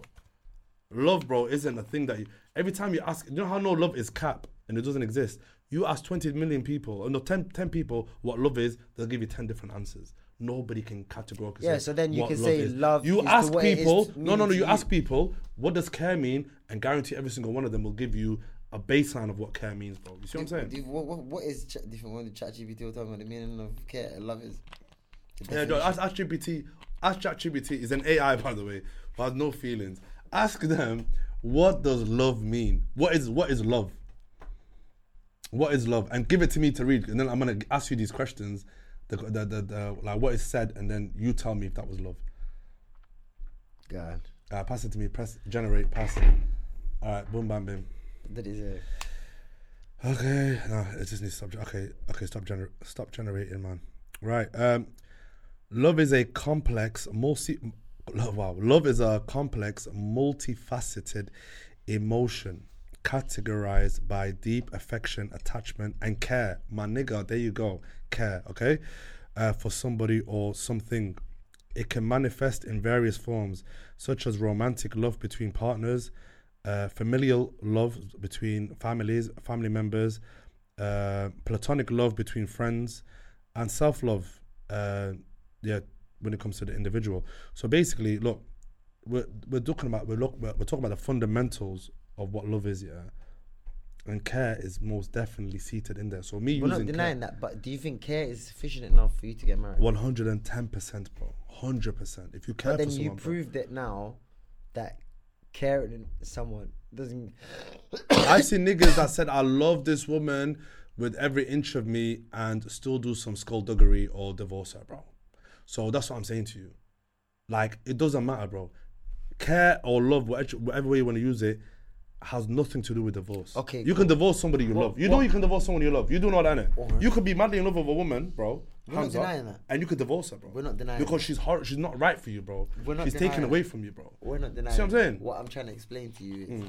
Love, bro, isn't a thing that you. Every time you ask, you know how no love is cap and it doesn't exist. You ask twenty million people, or no, ten, ten people what love is, they'll give you ten different answers. Nobody can categorically Yeah, say so then you what can say is. love You is to ask what it is people. to- No, no, no. meaning You to ask you. people what does care mean, and guarantee every single one of them will give you a baseline of what care means, bro. You see what I'm saying? Do you- What, what, what is ch- different when the ChatGPT will tell me what the meaning of care and love is? The Yeah, no, definition. ask, ask G P T. Ask ChatGPT is an A I, by the way, but has no feelings. Ask them, what does love mean? What is what is love? What is love? And give it to me to read, and then I'm gonna ask you these questions, the the the, the like what is said, and then you tell me if that was love. God. Uh, pass it to me. Press generate. Pass it. All right. Boom, bam, bim. That is a. Okay, no, it just needs to stop. Okay, okay, stop gener- stop generating, man. Right. Um, love is a complex, multi. Wow, love is a complex, multifaceted emotion categorized by deep affection, attachment, and care. My nigga, there you go, care. Okay, uh, for somebody or something. It can manifest in various forms, such as romantic love between partners, uh, familial love between families, family members, uh, platonic love between friends, and self-love. Uh, yeah, when it comes to the individual. So basically, look, we're we're talking about we're look we're, we're talking about the fundamentals of what love is, yeah. And care is most definitely seated in there. So me We're not using denying care, that, but do you think care is sufficient enough for you to get married? one hundred and ten percent, bro, one hundred percent. If you care But then for you someone, bro. proved it now that caring someone doesn't. I've seen niggas that said, I love this woman with every inch of me and still do some skullduggery or divorce her, bro. So that's what I'm saying to you. Like, it doesn't matter, bro. Care or love, whatever, whatever way you want to use it, has nothing to do with divorce. Okay, you can divorce somebody you What- love. You know what- you can divorce someone you love. You do know that, innit? Uh-huh. You could be madly in love with a woman, bro. We're not Hamza, denying that. And you could divorce her, bro. We're not denying because she's hor- she's not right for you, bro. We're not she's taken denying away it. from you, bro. We're not denying. See what I'm saying? What I'm trying to explain to you is Mm.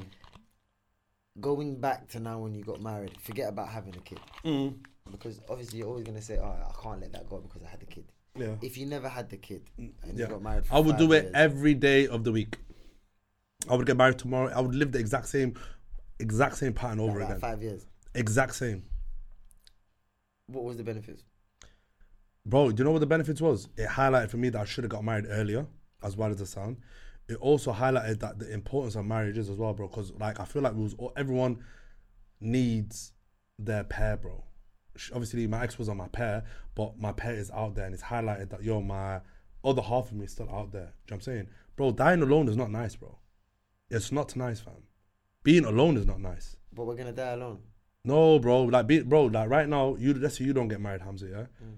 going back to now when you got married. Forget about having a kid, Mm. because obviously you're always gonna say, "Oh, I can't let that go because I had a kid." Yeah. If you never had the kid and you Yeah. got married, for I would five do it years, every day of the week. I would get married tomorrow. I would live the exact same, exact same pattern over like again. five years. Exact same. What was the benefits? Bro, do you know what the benefits was? It highlighted for me that I should have got married earlier, as well as it sound. It also highlighted that the importance of marriages as well, bro. Because like I feel like we was all, everyone needs their pair, bro. Sh- Obviously, my ex was on my pair, but my pair is out there, and it's highlighted that yo, my other half of me is still out there. Do you know what I'm saying, bro? Dying alone is not nice, bro. It's not nice, fam. Being alone is not nice. But we're gonna die alone. No, bro. Like, be, bro. Like right now, you let's say you don't get married, Hamza. Yeah. Mm.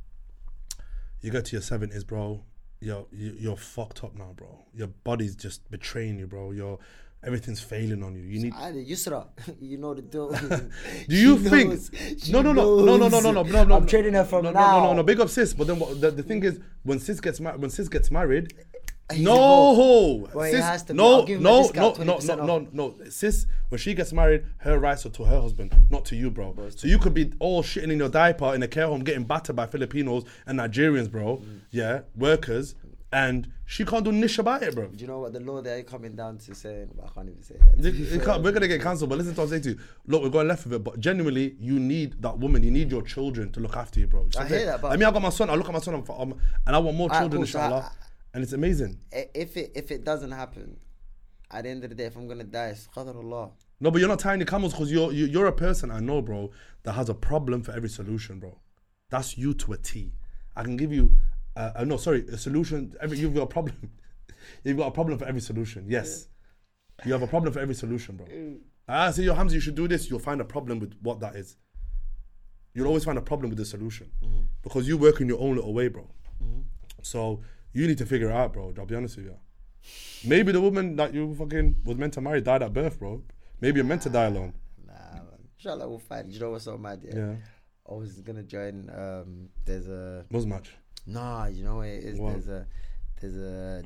You get to your seventies, bro. You're you, you're fucked up now, bro. Your body's just betraying you, bro. Your everything's failing on you. You need. I Yusra, you know the deal. Do you She think? knows. She No, no, no, no, no, no, no, no, no, no. I'm trading her from no, now. No, no, no, no. Big up, sis. But then what, the, the thing is, when sis gets married, when sis gets married, He's no, Well, he sis, has to be. no, I'll give him a no, no, discount, no, no, twenty percent no, no. Sis, when she gets married, her rights are to her husband, not to you, bro. So you could be all shitting in your diaper in a care home, getting battered by Filipinos and Nigerians, bro. Mm. Yeah, workers, and she can't do niche about it, bro. Do you know what the law they're coming down to saying? I can't even say that. You- you can't- we're gonna get cancelled, but listen to what I'm saying to you. Look, we're going left with it, but genuinely, you need that woman. You need your children to look after you, bro. I hear that, but- I mean, I got my son. I look at my son, I'm, I'm, and I want more Alright, children, cool, so I- inshallah. And it's amazing. I- If it if it doesn't happen, at the end of the day, if I'm gonna die, it's qadar Allah. No, but you're not tying the camels because you're you- you're a person I know, bro, that has a problem for every solution, bro. That's you to a T. I can give you, uh, uh, no, sorry, a solution. Every you've got a problem. You've got a problem for every solution. Yes, you have a problem for every solution, bro. I say, yo, Hamza, you should do this. You'll find a problem with what that is. You'll always find a problem with the solution because you work in your own little way, bro. So you need to figure it out, bro. I'll be honest with you. Maybe the woman that you fucking was meant to marry died at birth, bro. Maybe you're meant to die alone. Nah, man. Inshallah, we'll find. You know what's so mad? Yeah. Yeah. I was gonna join. Um, there's a Muslim match. nah. You know what it is? What? There's a there's a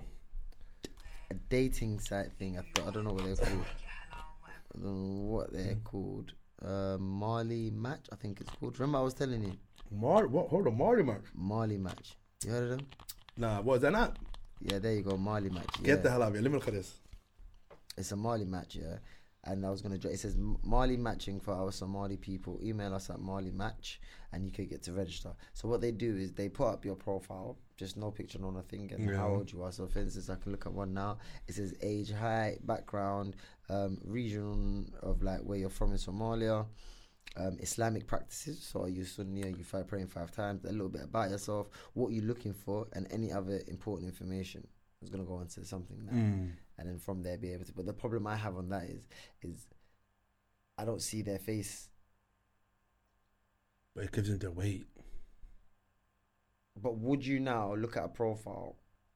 a dating site thing. I th- I don't know what they're called. I don't know what they're called. Uh, Marley Match, I think it's called. Remember I was telling you Mar, what? Hold on, Marley match. Marley Match. You heard of them? Nah, what is that? Not? Yeah, there you go. Marley Match. Yeah. Get the hell out of here. Let me look at this. It's a Mali match, yeah. And I was gonna. jo- It says Mali matching for our Somali people. Email us at Mali match, and you could get to register. So what they do is they put up your profile, just no picture, no nothing, and Yeah. how old you are. So for instance, I can look at one now. It says age, height, background, um, region of like where you're from in Somalia, um, Islamic practices. So are you Sunni? Are you five praying five times? A little bit about yourself, what you're looking for, and any other important information. I was gonna go into something now. Mm. And then from there be able to. But the problem I have on that is, is I don't see their face. But it gives them their weight. But would you now look at a profile?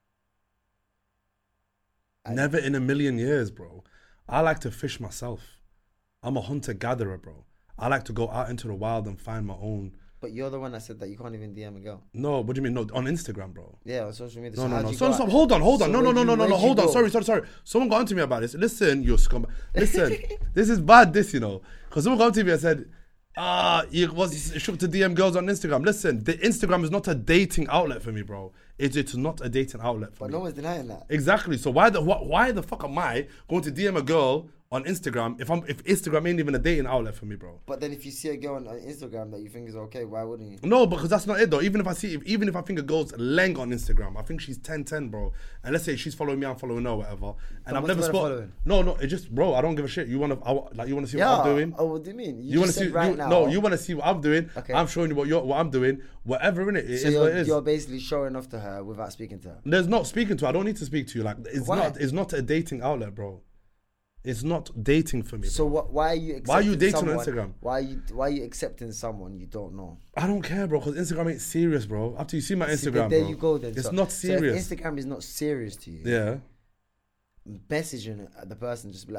and- Never in a million years, bro. I like to fish myself. I'm a hunter-gatherer, bro. I like to go out into the wild and find my own. But you're the one that said that you can't even D M a girl. No, what do you mean? No, on Instagram, bro. Yeah, on social media. No, so no, how'd no. you Stop, go stop. out- Hold on, hold on. So no, no, where'd no, you- no, no, where'd no. you Hold on. go? Sorry, sorry, sorry. Someone got onto me about this. Listen, you scum. Listen, this is bad, this, you know. Because someone got onto me and said, ah, you was shook to D M girls on Instagram. Listen, the Instagram is not a dating outlet for me, bro. It's, it's not a dating outlet for But me. no one's denying that. Exactly. So why the wh- why the fuck am I going to D M a girl on Instagram if I'm if Instagram ain't even a dating outlet for me, bro? But then if you see a girl on, on Instagram that you think is okay, why wouldn't you? No, because that's not it though. Even if I see, if, even if I think a girl's leng on Instagram, I think she's ten ten, bro. And let's say she's following me, I'm following her, or whatever. And So I've what's never the spoken. following? No, no, it just, bro. I don't give a shit. You wanna, I, wa- like, you wanna see Yeah. what I'm doing? Oh, what do you mean? You, You want to just see? said right you, now. no, you want to see what I'm doing. Okay. I'm showing you what you're, what I'm doing. Whatever in it, it So is what it you're, is. you're basically showing off to her without speaking to her. There's not speaking to her. I don't need to speak to you. Like it's Why? not. It's not a dating outlet, bro. It's not dating for me. Bro. So what? Why are you? Accepting Why are you dating on someone, Instagram? Why are you? Why are you accepting someone you don't know? I don't care, bro, because Instagram ain't serious, bro. After you see my See, Instagram, there bro, you go. Then it's so, not So if serious. Instagram is not serious to you. Yeah. Messaging the person just be like,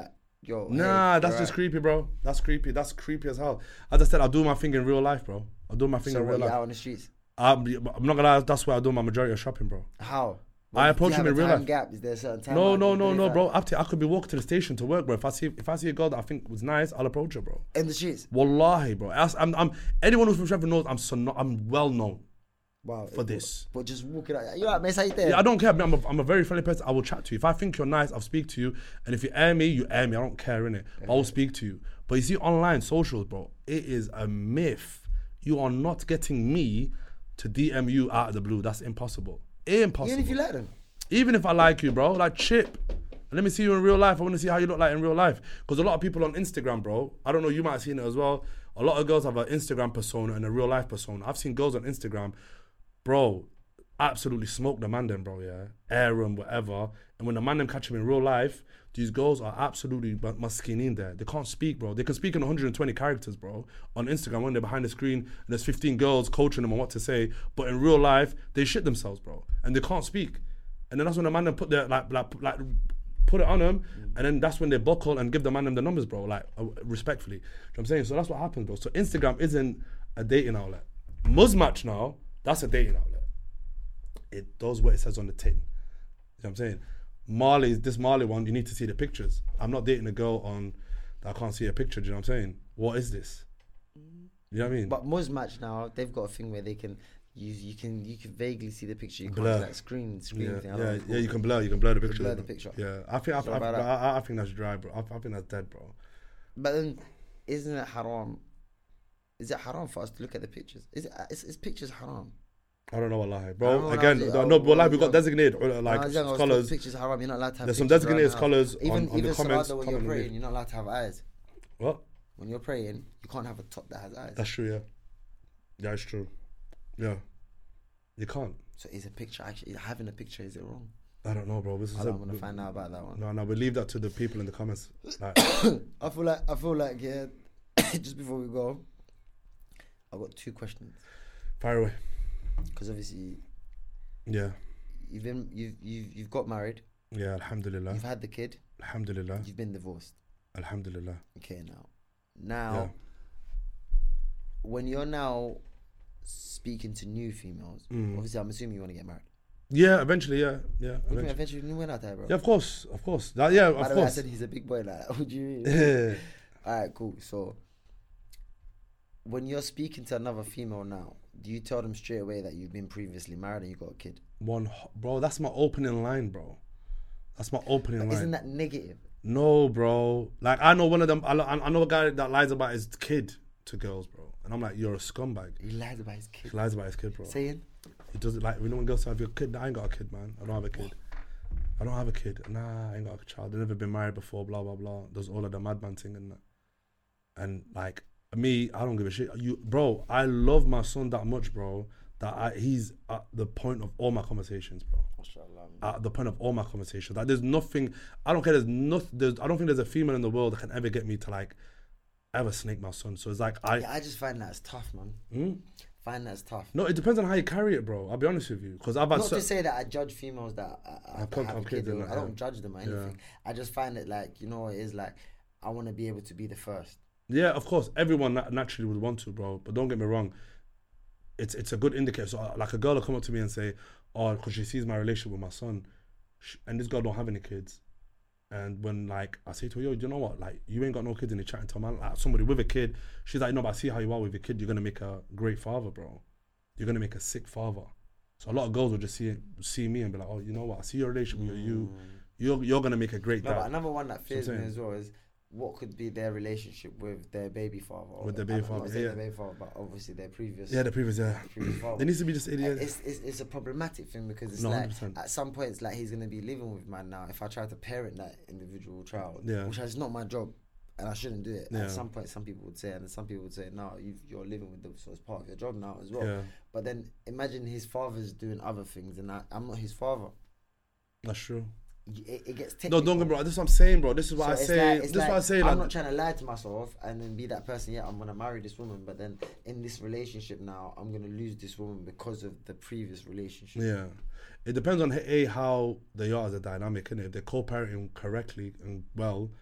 yo, Nah, hey, that's you're just right. creepy, bro. That's creepy. That's creepy as hell. As I said, I'll do my thing in real life, bro. I'll do my thing So in what, real you life. out on the streets? I'm, I'm not gonna lie, that's where I do my majority of shopping, bro. How? I do approach you him have in a real time life. Gap? Is there a certain time? No, out no, you no, do no, that? bro. Up to, I could be walking to the station to work, bro. If I see if I see a girl that I think was nice, I'll approach her, bro. In the streets. Wallahi, bro. As- I'm, I'm, anyone who's from Sheffield knows I'm so not, I'm well known Wow. for this. But just walking out. You right, mate? How you there? Yeah, I don't care. I'm a, I'm a very friendly person. I will chat to you. If I think you're nice, I'll speak to you. And if you air me, you air me. I don't care, innit? I will speak to you. But you see, online socials, bro, it is a myth. You are not getting me to D M you out of the blue. That's impossible. Impossible. Even if you like them. Even if I like you, bro, like Chip. Let me see you in real life. I want to see how you look like in real life. Because a lot of people on Instagram, bro, I don't know, you might have seen it as well. A lot of girls have an Instagram persona and a real life persona. I've seen girls on Instagram, bro, absolutely smoke the man them, bro, yeah. Air them, whatever. And when the man them catch them in real life, these girls are absolutely maskinin there. They can't speak, bro. They can speak in one hundred twenty characters, bro. On Instagram, when they're behind the screen, and there's fifteen girls coaching them on what to say. But in real life, they shit themselves, bro. And they can't speak. And then that's when the man them put their, like, like, like, put it on them, and then that's when they buckle and give the man them the numbers, bro, like, uh, respectfully. You know what I'm saying? So that's what happens, bro. So Instagram isn't a dating outlet. Muzmatch now, that's a dating outlet. It does what it says on the tin. You know what I'm saying? Marley's, this Marley one, you need to see the pictures. I'm not dating a girl on that I can't see a picture, do you know what I'm saying? What is this? You know what I mean? But Muzmatch now, they've got a thing where they can use, you can you can vaguely see the picture. You can't Blur. see that screen screen yeah, thing. I don't yeah, know what it's yeah, you called. can blur, you can blur the picture. blur the picture. Yeah, I think, I, So I, about I, that. I, I think that's dry, bro. I, I think that's dead, bro. But then, isn't it haram? Is it haram for us to look at the pictures? Is it? Is, is pictures haram? I don't know what lie, I don't bro. know when I Again, was- no, oh, no, but like when we I got was- designated uh, When like I was young, I was told scholars. pictures haram. You're not allowed to have. There's some pictures around designated the house. scholars Even on, on even the comments. Salada, when comment you're on the praying, video. you're not allowed to have eyes. What? When you're praying, you can't have a top that has eyes. That's true, yeah. Yeah, it's true. Yeah, you can't. So is a picture actually having a picture? Is it wrong? I don't know, bro. This is I a- don't want to find out about that one. No, no, we leave that to the people in the comments. Like, I feel like I feel like yeah. Just before we go, I've got two questions fire away. because obviously Yeah, you've been you've you've you've got married, yeah. Alhamdulillah. you've had the kid, Alhamdulillah. you've been divorced. Alhamdulillah. Okay, now, now, Yeah. when you're now speaking to new females, Mm. obviously I'm assuming you want to get married. Yeah, eventually, yeah, yeah. What do you mean Eventually. eventually you went out there, bro? Yeah, of course, of course. That, yeah, By of the way, I course. said he's a big boy like that. Would you? Yeah. All right, cool. So, when you're speaking to another female now, do you tell them straight away that you've been previously married and you got a kid? One, ho- bro. That's my opening line, bro. That's my opening line. Isn't that negative? No, bro. Like, I know one of them. I, lo- I know a guy that lies about his kid to girls, bro. And I'm like, you're a scumbag. He lies about his kid. He lies about his kid, bro. Saying, He does it like, you know when girls say, have your kid? I ain't got a kid, man. I don't have a kid. I don't have a kid. Nah, I ain't got a child. I've never been married before, blah, blah, blah. Does all of the madman thing and that. And like, me, I don't give a shit. You, bro, I love my son that much, bro, that I, he's at the point of all my conversations, bro. At the point of all my conversations. Like, there's nothing, I don't care, there's nothing, there's, I don't think there's a female in the world that can ever get me to like, ever snake my son. So it's like, I, yeah, I just find that as tough, man. Hmm? Find that as tough. No, it depends on how you carry it, bro. I'll be honest with you. Because I've had Not cer- to say that I judge females that uh, uh, Have that con- have have a kids kid. and or- that, I don't yeah. judge them or anything. I just find it like, you know what it is like, I want to be able to be the first. Yeah, of course, everyone na- naturally would want to, bro. But don't get me wrong, it's it's a good indicator. So, uh, like a girl will come up to me and say, "Oh, because she sees my relationship with my son, sh- and this girl don't have any kids." And when like I say to her, "Yo, do you know what? Like, you ain't got no kids," and you're chatting to a man, like somebody with a kid, she's like, "No, but I see how you are with your kid. You're gonna make a great father, bro. You're gonna make a sick father." So a lot of girls will just see see me and be like, "Oh, you know what? I see your relationship with you. You're you're gonna make a great No, dad." but another one that fears me saying. as well is what could be their relationship with their baby father. or- With their baby I'm not father, saying yeah. their baby father, but obviously their previous. Yeah, the previous, yeah. the previous father. There needs to be just idiot. It's, it's it's a problematic thing because it's No, like one hundred percent. at some point it's like he's gonna be living with man now. If I try to parent that individual child, Yeah. which is not my job, and I shouldn't do it. Yeah. At some point, some people would say, and then some people would say, no, you've, you're living with them, so it's part of your job now as well. Yeah, But then imagine his father's doing other things, and I, I'm not his father. that's true. It, it gets No, technical. don't get me wrong. This is what I'm saying, bro. This is what So I it's say. like- This it's is like, what I say. I'm Like, not trying to lie to myself and then be that person. Yeah, I'm gonna marry this woman, but then in this relationship now, I'm gonna lose this woman because of the previous relationship. yeah, it depends on a how they are as a dynamic, innit? If they're co-parenting correctly and well,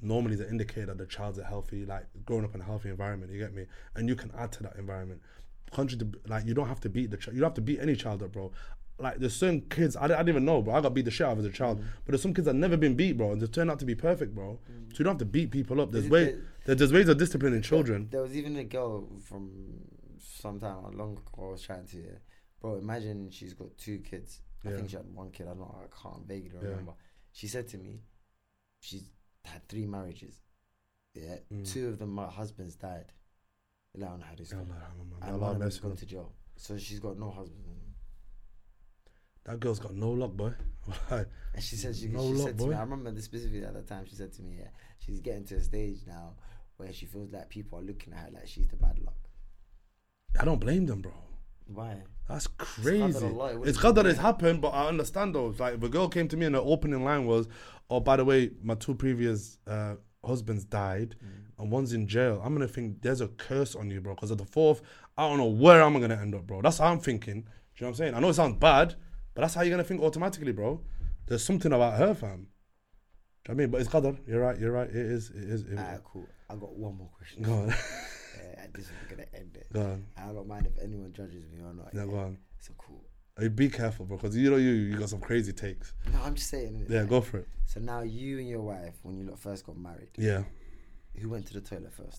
normally is an indicator that the child's a healthy, like growing up in a healthy environment. You get me? And you can add to that environment. Contrary to, like, you don't have to beat the child. You don't have to beat any child up, bro. Like, there's certain kids, I, I didn't even know, bro. I got beat the shit out of as a child. Mm. But there's some kids that never been beat, bro, and they turn out to be perfect, bro. Mm. So you don't have to beat people up. There's way, there, there's ways of disciplining children. There was even a girl from some time long ago I was trying to, yeah. Bro, imagine she's got two kids. I yeah. think she had one kid. I don't know. I can't vaguely remember. Yeah. She said to me, she's had three marriages. Yeah, mm. two of them, my husbands died. And one of them's gone to jail. So she's got no husband. That girl's got no luck, boy. And she said, she, no she luck, said to boy. me, I remember this specifically at the time, she said to me, yeah, she's getting to a stage now where she feels like people are looking at her like she's the bad luck. I don't blame them, bro. Why? That's crazy. It's, it's God that it's happened, but I understand though. Like, the girl came to me and the opening line was, oh, by the way, my two previous uh, husbands died mm. and one's in jail. I'm going to think there's a curse on you, bro, because of the fourth, I don't know where I'm going to end up, bro. That's how I'm thinking. Do you know what I'm saying? I know it sounds bad, but that's how you're going to think automatically, bro. There's something about her, fam. Do you know what I mean? But it's qadar. You're right, you're right. It is, it is. It Alright, cool. I got one more question. Go on. Yeah, this is going to end it. Go on. I don't mind if anyone judges me or not. Yeah, yeah. go on. So cool. Hey, be careful, bro, because you know you, you got some crazy takes. No, I'm just saying. Yeah, like, go for it. So now you and your wife, when you lot first got married. Yeah. Who went to the toilet first?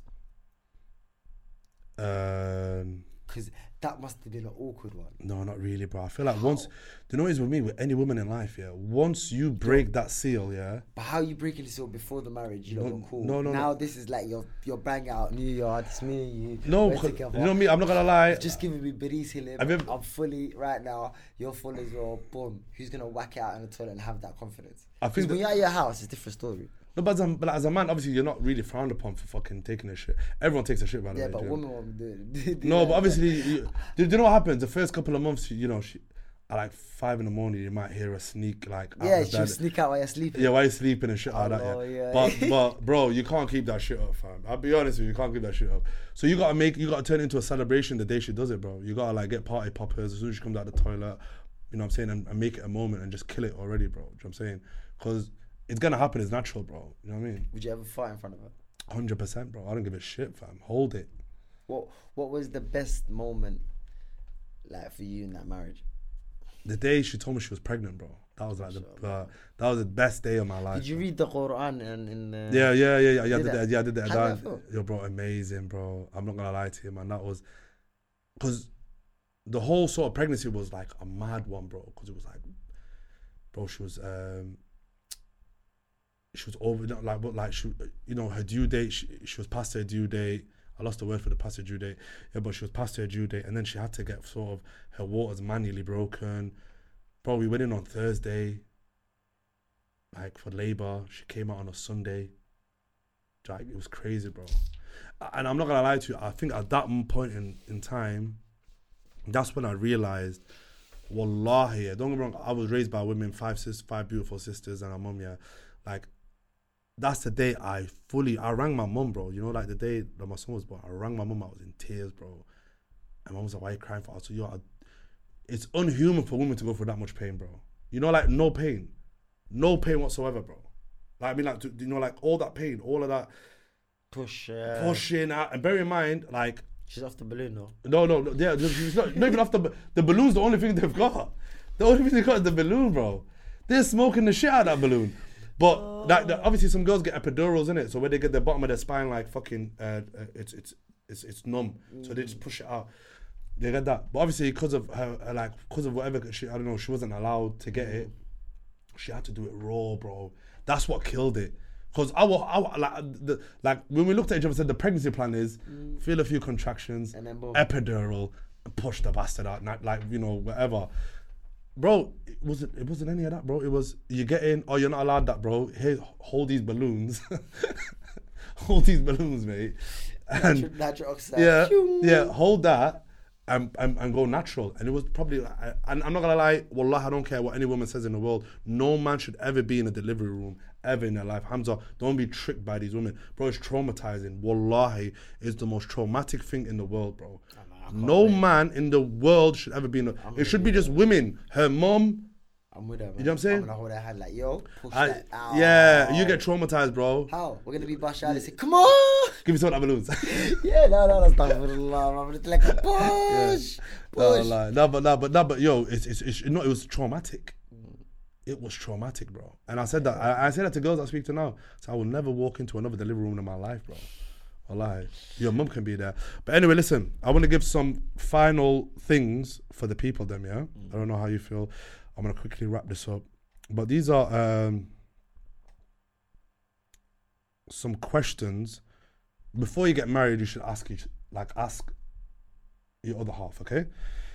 Um... Because that must have been an awkward one. No, not really, bro. I feel like how? once, do you know what it is with me, with any woman in life, yeah? Once you break that seal, yeah? But how are you breaking the seal before the marriage? You know, no, cool. No, no, Now no. this is like you're you're banging out New Yard, it's me and you. No, you know me, I'm not gonna lie. It's just giving me Beris Hilim. Ever... I'm fully, right now, you're full as well. Boom. Who's gonna whack it out in the toilet and have that confidence? I think when you're at your house, it's a different story. No, but as, a, but as a man, obviously, you're not really frowned upon for fucking taking a shit. Everyone takes a shit, by the yeah, way. Yeah, but women won't do it. No, but obviously, you, do, do you know what happens? The first couple of months, you know, she, at like five in the morning, you might hear a sneak, like... Yeah, she'll sneak out while you're sleeping. Yeah, while you're sleeping and shit oh, like that, no, yeah. yeah. But, but, bro, you can't keep that shit up, fam. I'll be honest with you, you can't keep that shit up. So you gotta make, you gotta turn it into a celebration the day she does it, bro. You gotta, like, get party poppers as soon as she comes out the toilet, you know what I'm saying, and, and make it a moment and just kill it already, bro. Do you know what I'm saying? Because... it's gonna happen. It's natural, bro. You know what I mean? Would you ever fight in front of her? Hundred percent, bro. I don't give a shit, fam. Hold it. What What was the best moment, like, for you in that marriage? The day she told me she was pregnant, bro. That was like sure, the uh, that was the best day of my life. Did you read the Quran and in the? Yeah, yeah, yeah, yeah. yeah I did that? that. Yeah, I did that. How did that feel? Yo, bro, amazing, bro. I'm not gonna lie to you, man. That was because the whole sort of pregnancy was like a mad one, bro. Because it was like, bro, she was. um She was over, like, but like she, you know, her due date. She, she was past her due date. I lost the word for the past her due date. Yeah, but she was past her due date, and then she had to get sort of her waters manually broken. Bro, we went in on Thursday, like for labour. She came out on a Sunday. Like, it was crazy, bro. And I'm not gonna lie to you. I think at that point in in time, that's when I realized, wallahi, don't get me wrong. I was raised by women, five sis, five beautiful sisters, and a mum. Yeah, like. That's the day I fully, I rang my mum, bro. You know, like the day that my son was born, I rang my mum, I was in tears, bro. And mum was like, why are you crying for? I was like, yo, I, it's unhuman for women to go through that much pain, bro. You know, like no pain. No pain whatsoever, bro. Like, I mean, like, you know, like all that pain, all of that. Push, uh, pushing out. And bear in mind, like. She's off the balloon, though. No, no, no, yeah, she's not, not even off the, the balloon's the only thing they've got. The only thing they've got is the balloon, bro. They're smoking the shit out of that balloon. But oh. that, that, obviously some girls get epidurals in it, so when they get the bottom of their spine like fucking, uh, uh, it's it's it's it's numb, mm. so they just push it out. They get that, but obviously because of her, her like because of whatever she, I don't know, she wasn't allowed to get it. She had to do it raw, bro. That's what killed it. Because I, I, I like the, like when we looked at each other and said the pregnancy plan is mm. feel a few contractions, and then boom. Epidural, and push the bastard out, not, like you know whatever. Bro, it wasn't it wasn't any of that, bro. It was you get in, oh you're not allowed that, bro. Here, hold these balloons, hold these balloons, mate. And natural, natural oxide. Yeah, yeah, hold that. And, and, and go natural. And it was probably, like, and I'm not gonna lie, wallah, I don't care what any woman says in the world, no man should ever be in a delivery room ever in their life. Hamza, don't be tricked by these women, bro. It's traumatizing. Wallahi, it's the most traumatic thing in the world, bro. No wait. Man in the world should ever be in a, it should be just women, her mom I'm with her, man. You know what I'm saying? I'm gonna hold her hand like, yo, push I, that out. yeah, you get traumatized, bro. How? We're gonna be Bashar and say, come on! Give me some of the balloons. Yeah, no, no, that's not for the love. I'm just like, push! no, Push! like, no, but no, but no, but yo, it's it's, it's no, it was traumatic. It was traumatic, bro. And I said that I, I said that to girls I speak to now. So I will never walk into another delivery room in my life, bro. Wallahi, your mum can be there. But anyway, listen, I want to give some final things for the people, them, yeah? Mm. I don't know how you feel. I'm going to quickly wrap this up. But these are um, some questions. Before you get married, you should ask each, like ask your other half, okay?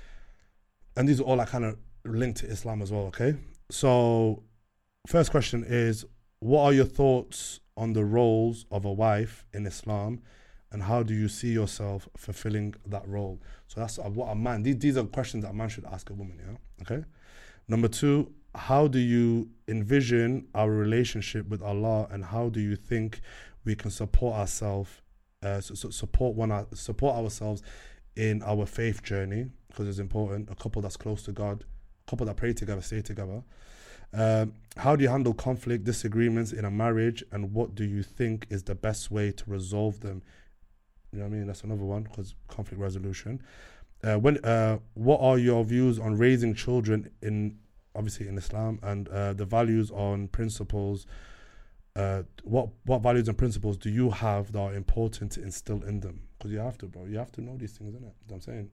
And these are all like kind of linked to Islam as well, okay? So, first question is, what are your thoughts on the roles of a wife in Islam, and how do you see yourself fulfilling that role? So that's what a man, these, these are questions that a man should ask a woman, yeah? Okay? Number two, how do you envision our relationship with Allah, and how do you think we can support ourselves, uh, so, so support one, support ourselves in our faith journey, because it's important, a couple that's close to God, a couple that pray together, stay together. Um, how do you handle conflict, disagreements in a marriage, and what do you think is the best way to resolve them? You know what I mean? That's another one, because conflict resolution. Uh, when, uh, what are your views on raising children in, obviously in Islam, and uh, the values on principles? Uh, what what values and principles do you have that are important to instill in them? Because you have to, bro. You have to know these things, innit? You know what I'm saying?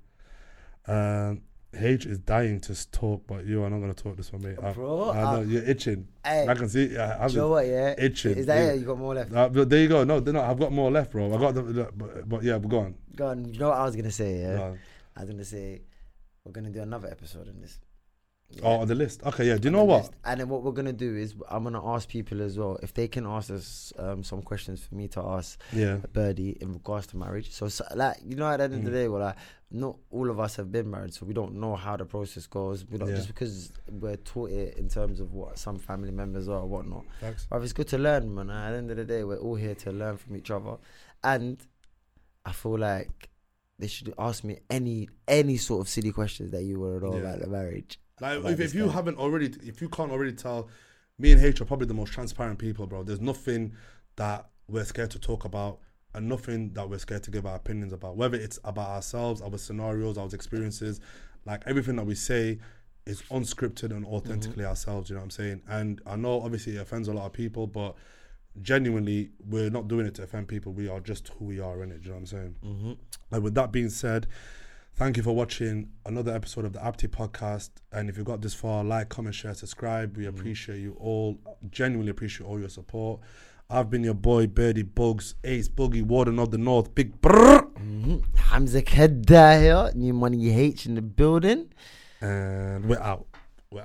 Um, H is dying to talk, but you are not going to talk this one, mate. I, Bro, I know, uh, you're itching. Hey, I can see. Yeah, I'm do you know what, yeah? itching. Is that yeah. it? You got more left? Uh, but there you go. No, no, I've got more left, bro. I got the, the but, but yeah, but go on. Go on. You know what I was going to say, yeah? Go on. I was going to say, we're going to do another episode on this. Yeah. Oh, on the list. Okay, yeah. Do you On know the what? list. And then what we're going to do is, I'm going to ask people as well, if they can ask us um, some questions for me to ask Yeah. Birdie in regards to marriage. So, so like, you know, at the end of the Mm. day, well, like, not all of us have been married, so we don't know how the process goes. We don't, Yeah. just because we're taught it in terms of what some family members are or whatnot. Thanks. But it's good to learn, man. At the end of the day, we're all here to learn from each other. And I feel like they should ask me any any sort of silly questions that you want to know Yeah. about the marriage. Like, About if, this if you guy. haven't already, if you can't already tell, me and H are probably the most transparent people, bro. There's nothing that we're scared to talk about, and nothing that we're scared to give our opinions about. Whether it's about ourselves, our scenarios, our experiences, like everything that we say is unscripted and authentically Mm-hmm. ourselves. You know what I'm saying? And I know obviously it offends a lot of people, but genuinely, we're not doing it to offend people. We are just who we are in it. Do you know what I'm saying? Mm-hmm. And with that being said, thank you for watching another episode of the Apti Podcast. And if you got this far, like, comment, share, subscribe. We appreciate you all. Genuinely appreciate all your support. I've been your boy, Birdie Bugs, Ace Boogie, Warden of the North, Big Brrr. Mm-hmm. Hamza Kedda here, New Money H in the building. And we're out.